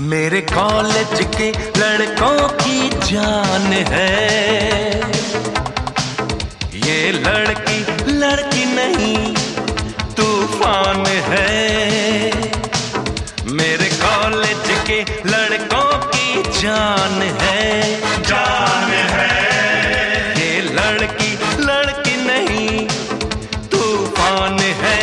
मेरे कॉलेज के लड़कों की जान है ये लड़की नहीं तूफान है। मेरे कॉलेज के लड़कों की जान है ये लड़की नहीं तूफान है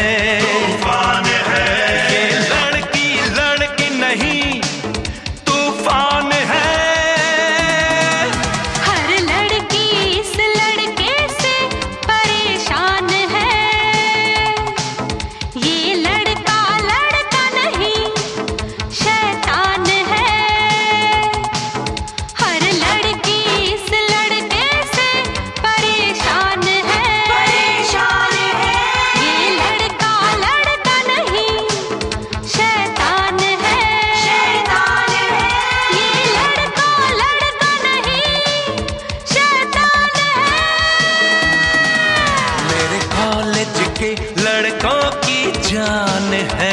ये लड़की नहीं तूफान है। हर लड़की इस लड़के से परेशान है ये लड़का नहीं शैतान है। हर लड़की इस लड़के से परेशान है ये लड़का नहीं शैतान है ये लड़का नहीं शैतान है। मेरे कॉलेज के लड़कों की जान है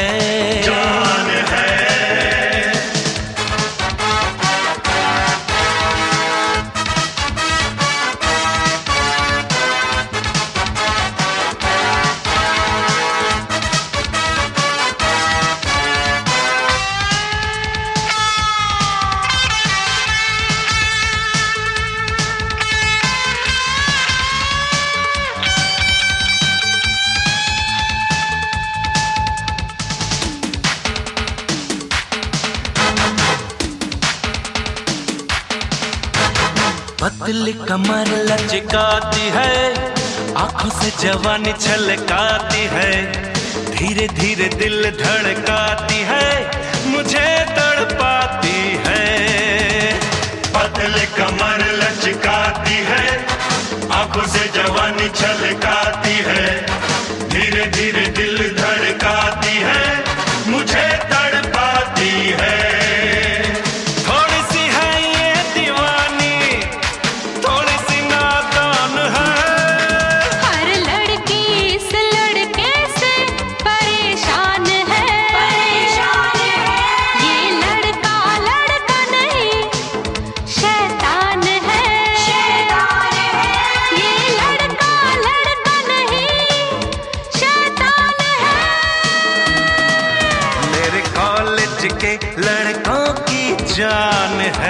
पतली कमर लचकाती है आंखों से जवानी छलकाती है धीरे धीरे दिल धड़काती है मुझे तड़पाती है। पतली कमर लचकाती है आंखों से जवानी छलकाती है धीरे धीरे दिल धड़काती है मुझे तड़पाती है। थोड़ी सी है ये दीवानी थोड़ी सी नादान है। हर लड़की इस लड़के से परेशान है ये लड़का नहीं शैतान है ये लड़का नहीं शैतान है। मेरे कॉलेज के लड़कों की जान है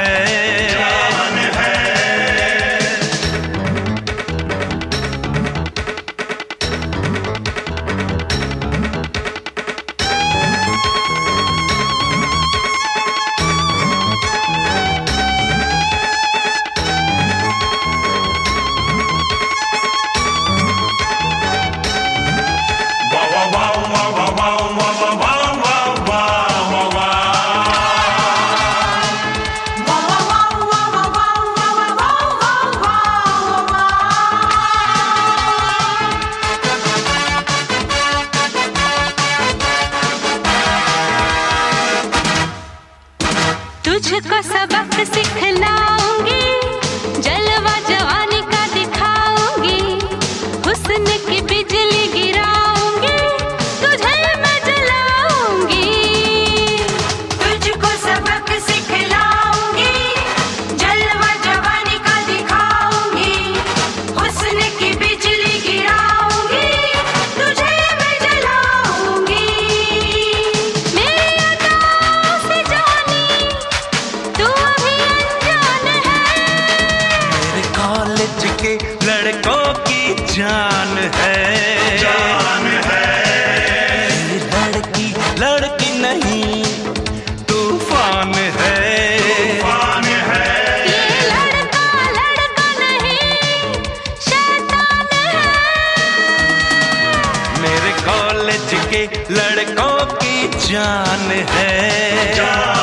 तुझको सबक सिखलाऊंगी जलवा जवानी का दिखाऊंगी हुस्न की बिजली गिराऊंगी तुझे मैं जलाऊंगी। तुझको सबक सिखलाऊंगी जलवा जवानी का दिखाऊंगी हुस्न की बिजली गिराऊंगी तुझे मैं जलाऊंगी। मेरी अदाओं से जानी तू अभी अनजान है। मेरे कॉलेज के लड़कों की जान है ये लड़की नहीं तूफान है ये लड़का नहीं शैतान है। मेरे कॉलेज के लड़कों की जान है।